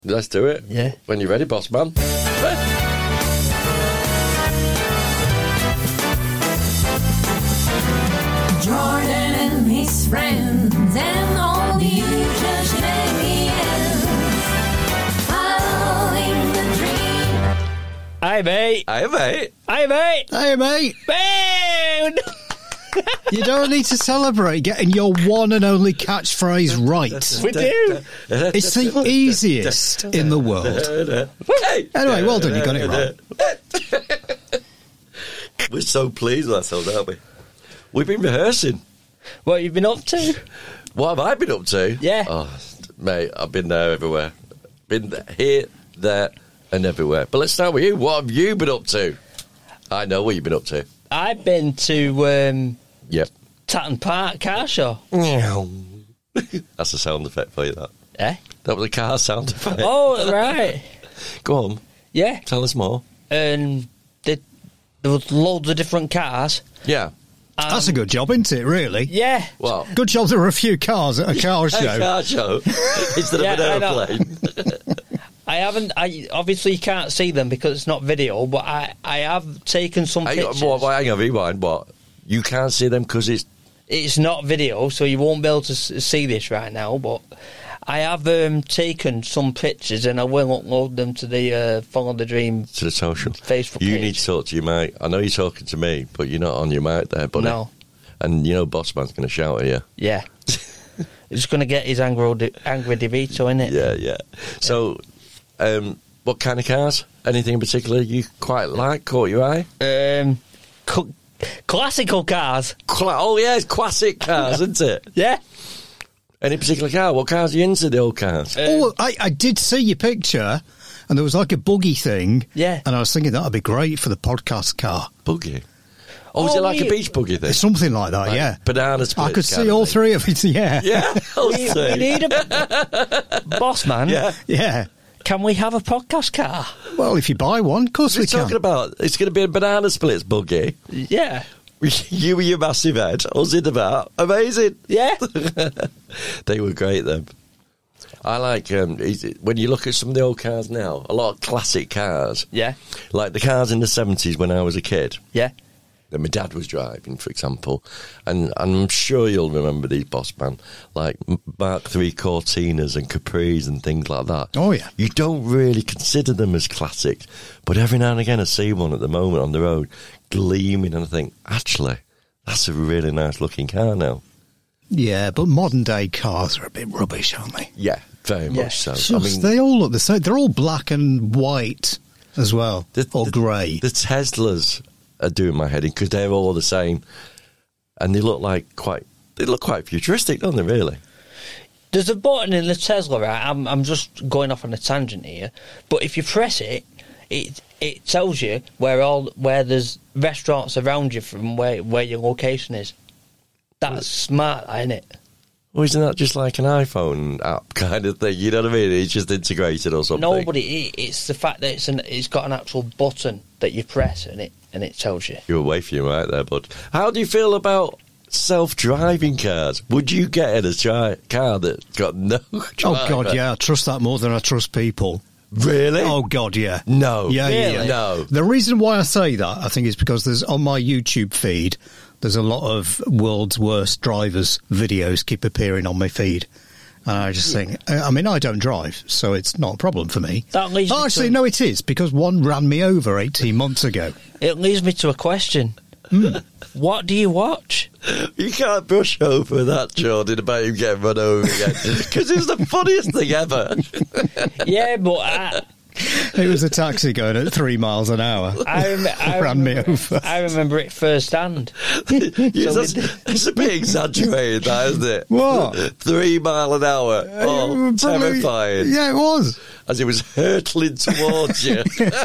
Let's do it. Yeah. When you're ready, boss man. Jordan and his friends and all the usual shenanigans. Following the dream. Hi, mate. Hi, mate. Hi, mate. Hey, mate. Mate. You don't need to celebrate getting your one and only catchphrase right. We do. It's the easiest in the world. Anyway, well done, you got it right. We're so pleased with ourselves, aren't we? We've been rehearsing. What you've been up to? What have I been up to? Yeah. Oh, mate, I've been there everywhere. Been here, there, and everywhere. But let's start with you. What have you been up to? I know what you've been up to. I've been to Yep. Tatton Park car show. That's a sound effect for you, that. Eh? That was a car sound effect. Oh, right. Go on, Yeah. tell us more. And there was loads of different cars. Yeah. That's a good job, isn't it, really? Yeah. Well, Good job there were a few cars at a car a show. car show instead Yeah, of I an know. aeroplane. I obviously you can't see them because it's not video, but I have taken some pictures. Hang on, rewind. What? You can't see them because It's not video, so you won't be able to see this right now, but I have taken some pictures and I will upload them to the Follow the Dream to the social. Facebook You page. need to talk to your mate. I know you're talking to me, but you're not on your mic there, buddy. No. And you know Boss Man's going to shout at you. Yeah. He's going to get his Angry DeVito, innit? Yeah. So, what kind of cars? Anything in particular you quite like, caught your eye? Classical cars. Oh, yeah, it's classic cars, isn't it? Yeah. Any particular car? What cars are you into, the old cars? Oh, I did see your picture, and there was like a buggy thing. Yeah. And I was thinking that would be great for the podcast car. Buggy. Oh, is it like a beach buggy thing? Something like that, Like yeah. banana splits I could kind see of all thing. three of it, yeah. Yeah, I'll We see. need a boss man. Yeah. Yeah. Can we have a podcast car? Well, if you buy one, of course We're we can. talking about, it's going to be a banana splits buggy. Yeah. You with your massive head, us in the back. Amazing. Yeah. They were great, then. I like, when you look at some of the old cars now, a lot of classic cars, Yeah. like the cars in the 70s when I was a kid, Yeah. that my dad was driving, for example, and I'm sure you'll remember these, Boss Man, like Mark III Cortinas and Capris and things like that. Oh, yeah. You don't really consider them as classic, but every now and again I see one at the moment on the road gleaming and I think, actually, that's a really nice looking car now. Yeah, but modern day cars are a bit rubbish, aren't they? Yeah, very Yeah. much so. Just, they all look the same. They're all black and white as well, or grey. The Teslas are doing my head in because they're all the same, and they look quite futuristic, don't they? Really? There's a button in the Tesla, right? I'm just going off on a tangent here, but if you press it, it tells you where there's restaurants around you from where your location is. That's smart, isn't it? Well, isn't that just like an iPhone app kind of thing? You know what I mean? It's just integrated or something. No, but it's the fact that it's got an actual button that you press and it tells you. You're away from you right there, bud. How do you feel about self-driving cars? Would you get in a car that's got no driver? Oh, God, yeah. I trust that more than I trust people. Really? Oh, God, yeah. No. Yeah, Really? yeah. No. The reason why I say that, I think, is because there's on my YouTube feed, there's a lot of world's worst drivers videos keep appearing on my feed. And I just think, I mean, I don't drive, so it's not a problem for me. That leads me Oh, actually, to- no, it is, because one ran me over 18 months ago. It leads me to a question. What do you watch? You can't brush over that, Jordan, about him getting run over again. Because it's the funniest thing ever. Yeah, but It was a taxi going at 3 miles an hour. Ran me over. I remember it firsthand. It's a bit exaggerated, that, isn't it? What? 3 mile an hour. Oh, Probably- terrifying. Yeah, it was. As it was hurtling towards you.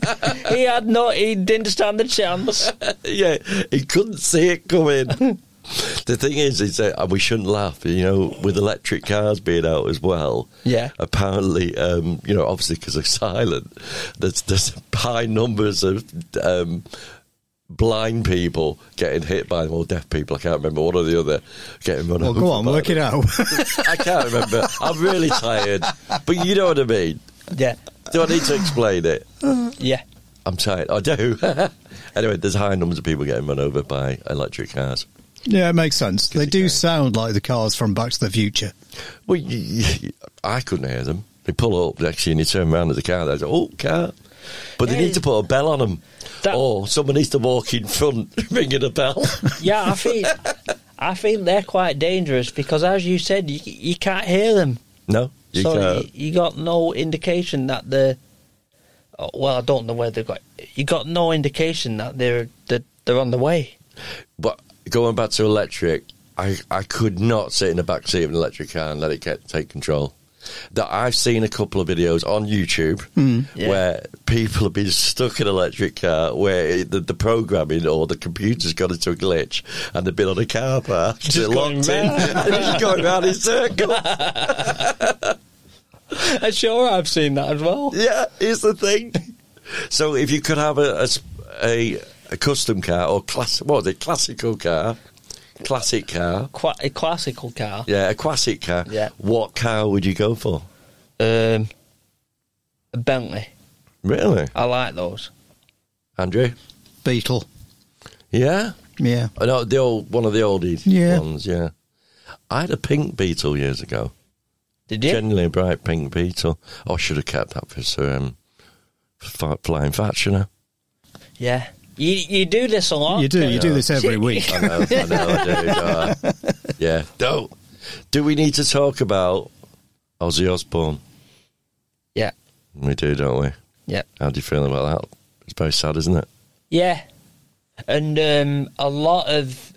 He didn't stand a chance. Yeah, he couldn't see it coming. The thing is and we shouldn't laugh, with electric cars being out as well. Yeah. Apparently, obviously because they're silent, there's high numbers of blind people getting hit by them, or deaf people, I can't remember, one or the other, getting run over. Well, go on, by work them. it out. I can't remember. I'm really tired. But you know what I mean. Yeah. Do I need to explain it? Yeah. I'm tired. I do. Anyway, there's high numbers of people getting run over by electric cars. Yeah, it makes sense. They do sound like the cars from Back to the Future. Well, I couldn't hear them. They pull up next to you and you turn around at the car. They say, "Oh, car!" But they need to put a bell on them, or someone needs to walk in front ringing a bell. Yeah, I think they're quite dangerous because, as you said, you can't hear them. No, you can't. You got no indication that they're. Well, I don't know where they got. You got no indication that they're on the way. But going back to electric, I could not sit in the back seat of an electric car and let it take control. That I've seen a couple of videos on YouTube where people have been stuck in an electric car where the programming or the computer's got into a glitch and they've been on a car park, just locked in, and just going around in circles. I'm sure I've seen that as well. Yeah, here's the thing. So if you could have a custom car or classical car, classic car, A classical car. yeah, a classic car. Yeah. What car would you go for? A Bentley. Really, I like those. Andrew? Beetle. Yeah. Yeah. I know one of the oldie Yeah. ones. Yeah, I had a pink Beetle years ago. Did you? Genuinely bright pink Beetle. Oh, I should have kept that for flying fat, shouldn't Yeah. You do this a lot. You do. don't You do this every week. I know I do. Don't I? Yeah. Do we need to talk about Ozzy Osbourne? Yeah. We do, don't we? Yeah. How do you feel about that? It's very sad, isn't it? Yeah. And a lot of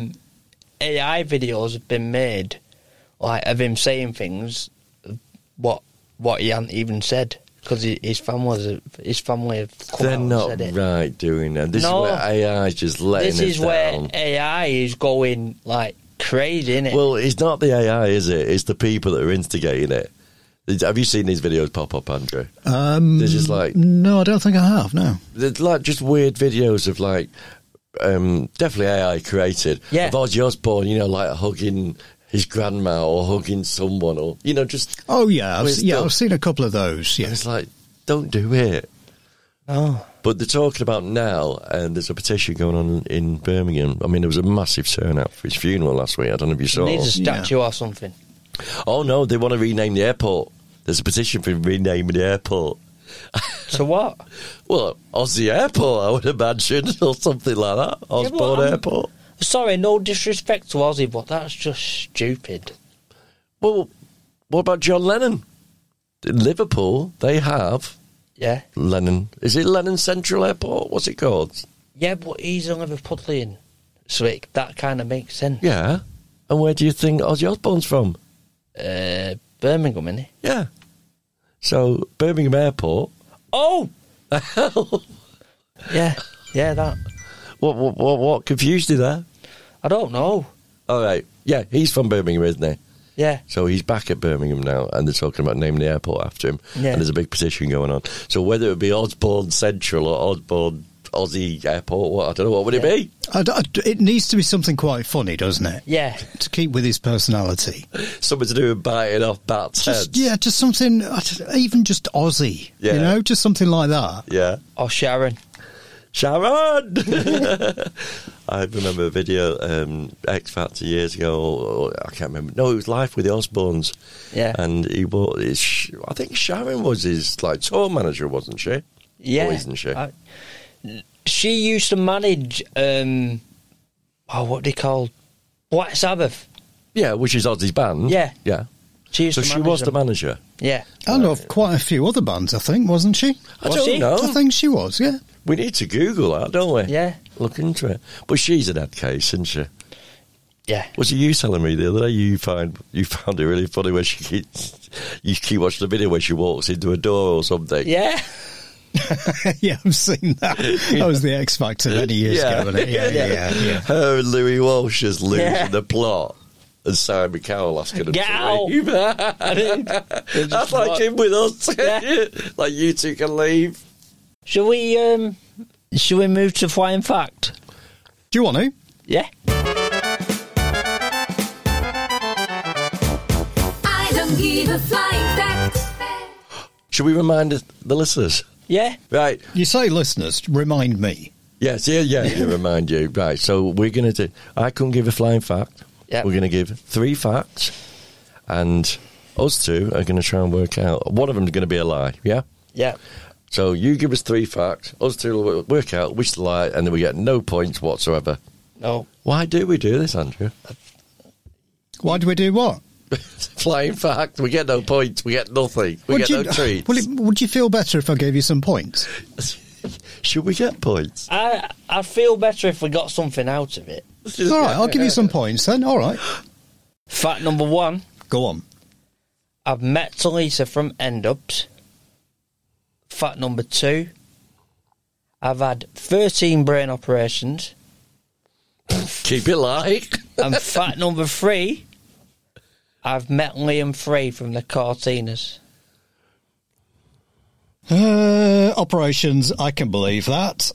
AI videos have been made, like of him saying things, what he hadn't even said, because his family have come They're out not and said it. right doing that. This No. is where AI is just letting This us is where down. AI is going like crazy, innit? Well, it's not the AI, is it? It's the people that are instigating it. Have you seen these videos pop up, Andrew? They're just like... No, I don't think I have, no. They're like just weird videos of like... definitely AI created. Yeah. Of Ozzy Osbourne, like hugging his grandma or hugging someone or, just... Oh, yeah. weird stuff. I've seen a couple of those, And yeah. it's like, don't do it. Oh. But they're talking about now, and there's a petition going on in Birmingham. I mean, there was a massive turnout for his funeral last week. I don't know if you saw. Needs a statue or something. Oh, no, they want to rename the airport. There's a petition for renaming the airport. So what? Well, Aussie Airport, I would imagine, or something like that. Osborne Airport. Sorry, no disrespect to Ozzy, but that's just stupid. Well, what about John Lennon? In Liverpool, they have Yeah. Lennon. Is it Lennon Central Airport? What's it called? Yeah, but he's a Liverpudlian, so that kind of makes sense. Yeah. And where do you think Ozzy Osbourne's from? Birmingham, innit? Yeah. So, Birmingham Airport. Oh! The hell? Yeah, that. What confused you there? I don't know. All right. Yeah, he's from Birmingham, isn't he? Yeah. So he's back at Birmingham now, and they're talking about naming the airport after him. Yeah. And there's a big petition going on. So whether it would be Osborne Central or Osborne Aussie Airport, I don't know, what would it be? It needs to be something quite funny, doesn't it? Yeah. To keep with his personality. Something to do with biting off bats' heads. Just something, even just Aussie, Yeah. just something like that. Yeah. Or Sharon. Sharon! I remember a video, X Factor years ago, or I can't remember. No, it was Life with the Osbournes. Yeah. And he bought I think Sharon was his tour manager, wasn't she? Yeah. Or isn't she? She used to manage, what they call Black Sabbath. Yeah, which is Ozzy's band. Yeah. Yeah. She used So to she manage was the them. manager. Yeah. And of quite a few other bands, I think, wasn't she? I Was don't she? know. I think she was, yeah. We need to Google that, don't we? Yeah. Look into it. But she's an head case, isn't she? Yeah. Was it you telling me the other day you found it really funny when you keep watching the video where she walks into a door or something? Yeah. Yeah, I've seen that. That was the X Factor many years ago, wasn't it? Yeah. Her and Louis Walsh is losing Yeah. the plot. And Simon Cowell asking him Get to out. leave. That's like him with us. Yeah. Like you two can leave. Shall we move to Flying Fact? Do you want to? Yeah. I don't give a flying fact. Should we remind the listeners? Yeah. Right. You say listeners, remind me. Yes, yeah, you remind you. Right, so we're going to do... I couldn't give a flying fact. Yep. We're going to give 3 facts, and us two are going to try and work out... One of them is going to be a lie, yeah? Yeah. So you give us 3 facts, us two will work out which is the lie, and then we get no points whatsoever. No. Why do we do this, Andrew? Why do we do what? Flying fact, we get no points, we get nothing, we get no treats. Would you feel better if I gave you some points? Should we get points? I feel better if we got something out of it. All right, I'll give you some points then. All right. Fact number 1. Go on. I've met Talisa from End-Ups. Fact number 2. I've had 13 brain operations. Keep it light. And fact number 3. I've met Liam Frey from the Cortinas. Operations, I can believe that.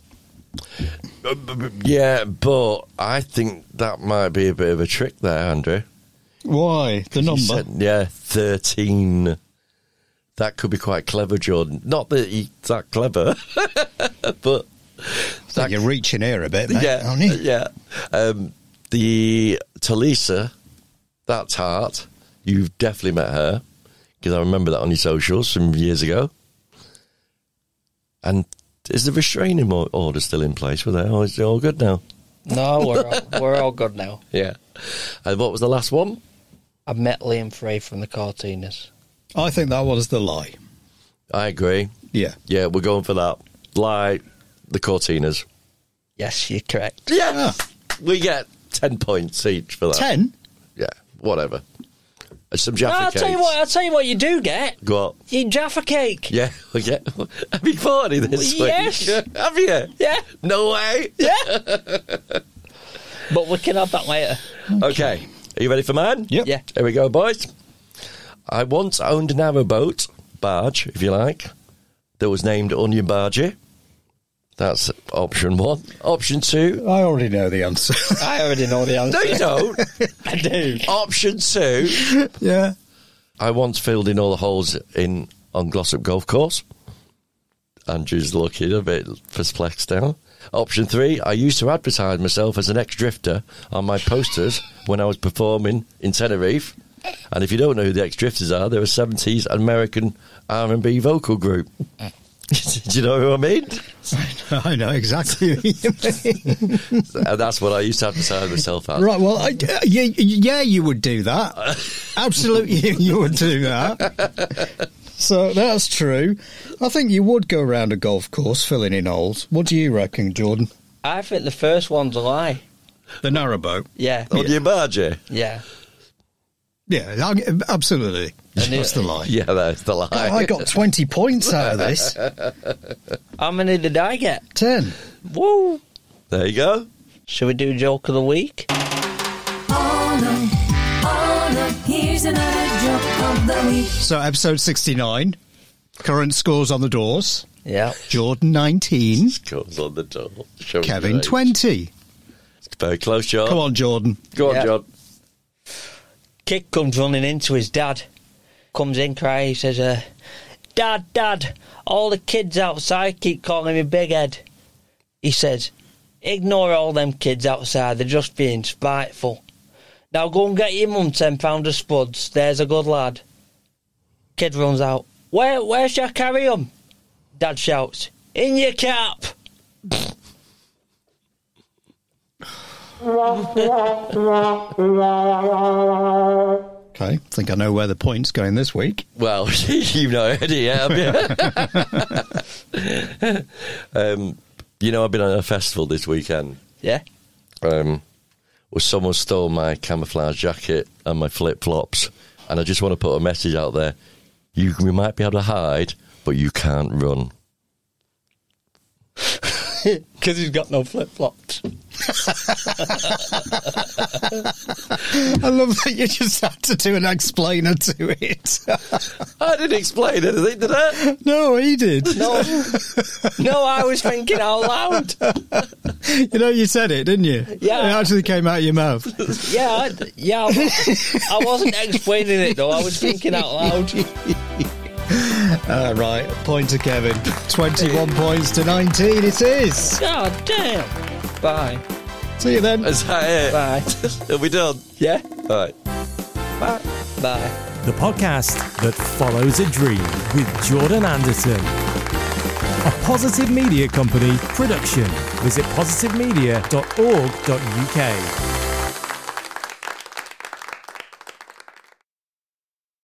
Yeah, but I think that might be a bit of a trick there, Andrew. Why? The You number? said, 13. That could be quite clever, Jordan. Not that he's that clever, but... I think you're reaching here a bit, mate, aren't you? Yeah. The Talisa, that's Hart. You've definitely met her, because I remember that on your socials from years ago. And is the restraining order still in place with her, or is it all good now? No, we're all good now. Yeah. And what was the last one? I've met Liam Frey from the Cortinas. I think that was the lie. I agree. Yeah. Yeah, we're going for that. Lie, the Cortinas. Yes, you're correct. Yeah. We get 10 points each for that. 10? Yeah, whatever. Some Jaffa I'll cakes. tell you what you do get. Go on. You Jaffa cake. Yeah, we get. Have you thought of this week? Yes. Have you? Yeah. No way. Yeah. But we can have that later. Okay. Are you ready for mine? Yep. Yeah. Here we go, boys. I once owned a narrowboat, barge, if you like, that was named Onion Bargey. That's option 1. Option 2. I already know the answer. I already know the answer. No, you don't. I do. Option 2. Yeah. I once filled in all the holes on Glossop Golf Course. Andrew's looking a bit perplexed now. Option 3. I used to advertise myself as an ex-drifter on my posters when I was performing in Tenerife. And if you don't know who the ex-drifters are, they're a 70s American R&B vocal group. Do you know who I mean? I know exactly who you mean. And that's what I used to advertise myself as. Right, well, yeah, you would do that. Absolutely, you would do that. So that's true. I think you would go around a golf course filling in holes. What do you reckon, Jordan? I think the first one's a lie. The narrowboat? Yeah. Onion Bargey? Yeah. Yeah, absolutely. That's the lie. Yeah, that's the lie. I got 20 points out of this. How many did I get? 10. Woo! There you go. Should we do joke of the week? Oh no, here's another joke of the week. So, episode 69. Current scores on the doors. Yeah. Jordan 19. Comes on the door. Show me Kevin your age. 20. It's very close, John. Come on, Jordan. Go on, Yeah. John. Kid comes running into his dad. Comes in crying. He says, Dad, all the kids outside keep calling me Big Head. He says, ignore all them kids outside. They're just being spiteful. Now go and get your mum £10 of spuds. There's a good lad. Kid runs out. Where shall I carry 'em? Dad shouts, in your cap. Okay, I think I know where the point's going this week. Well, you've not heard it yet, have you? I've been on a festival this weekend. Yeah. Where someone stole my camouflage jacket and my flip-flops. And I just want to put a message out there. We might be able to hide, but you can't run. Because he's got no flip-flops. I love that you just had to do an explainer to it. I didn't explain anything, did I? No, he did. No, I was thinking out loud. You said it, didn't you? Yeah. It actually came out of your mouth. Yeah, I wasn't explaining it though. I was thinking out loud. Right, point to Kevin. 21 points to 19 it is. God damn. Bye. See you then. Is that it? Bye. Are we done? Yeah. All right. Bye. Bye. The podcast that follows a dream with Jordan Anderson. A Positive Media Company production. Visit positivemedia.org.uk.